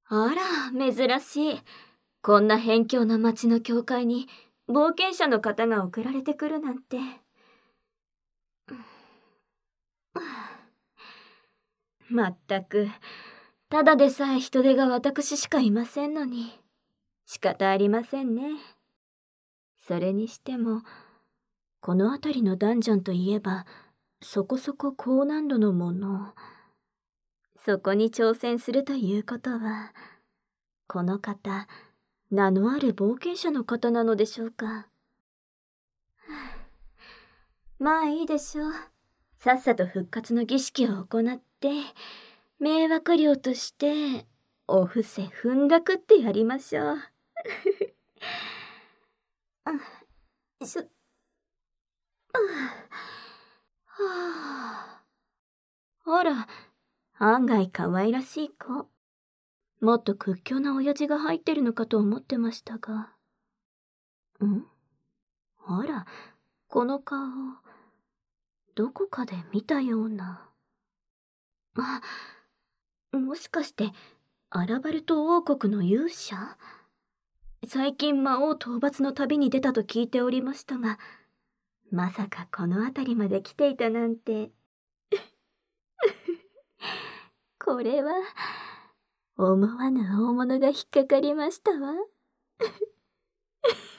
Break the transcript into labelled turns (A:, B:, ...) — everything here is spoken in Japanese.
A: あら、珍しい。こんな辺境な町の教会に冒険者の方が送られてくるなんて。まったく、ただでさえ人手が私しかいませんのに。仕方ありませんね。それにしても、この辺りのダンジョンといえば、そこそこ高難度のもの。そこに挑戦するということは、この方、名のある冒険者の方なのでしょうか。まあいいでしょう。さっさと復活の儀式を行って、迷惑料として、お布施踏んだくってやりましょう。あ、はあ。ほら、案外可愛らしい子。もっと屈強な親父が入ってるのかと思ってましたが。あら、この顔、どこかで見たような。もしかして、アラバルト王国の勇者？最近魔王討伐の旅に出たと聞いておりましたが、まさかこの辺りまで来ていたなんて。これは、思わぬ大物が引っかかりましたわ。